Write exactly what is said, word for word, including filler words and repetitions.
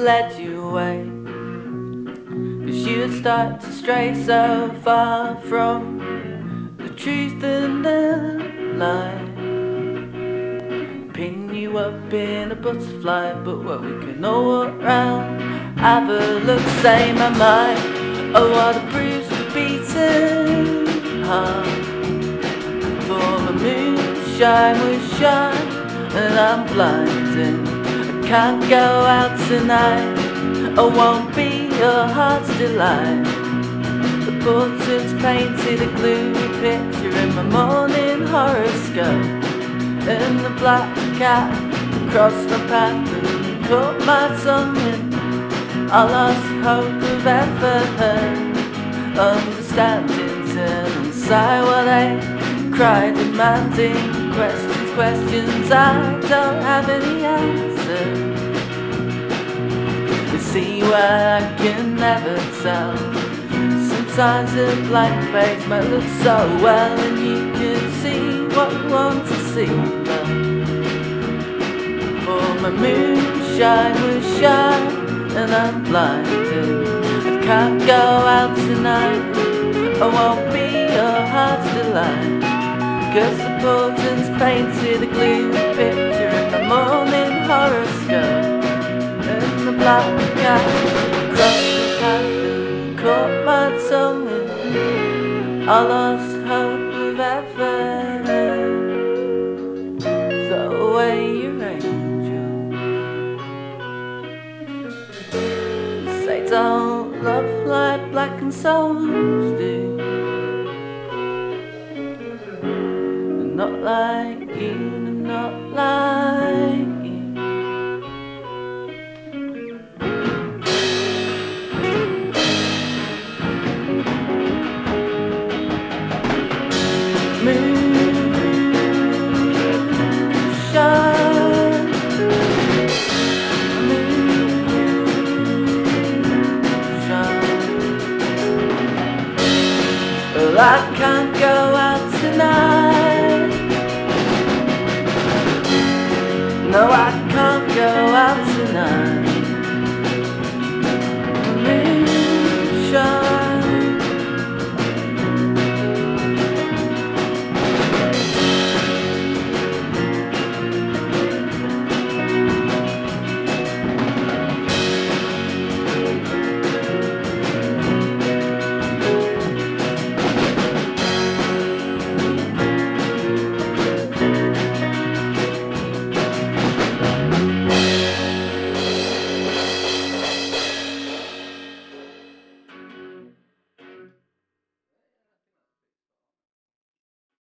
led you away, 'cause you'd start to stray so far from the truth and the lie. Pin you up in a butterfly, but what we can all walk round, have a look, say my mind. Oh, what a bruised and beaten heart. For the moonshine will shine, and I'm blinding. I can't go out tonight. I won't be your heart's delight. The portraits painted a gloomy picture in my morning horoscope, and the black cat crossed my path and caught my tongue, and I lost hope of ever understanding. Turn and sigh while they cry, demanding questions, questions I don't have any answers. You see why I can never tell. Sometimes a blank page might look so well, and you can see what you want to see. But for my moonshine will shine, and I'm blinded. I can't go out tonight. I won't be your heart's delight, 'cause the portents painted a gloomy picture in the morning horoscope, and the black cat crossed the path and caught my tongue, and I lost hope of ever. Throw away your angels. Say don't love like blackened souls do, not like you, not like you. Moonshine, moonshine. Well, I can't go out tonight. No, I can't go out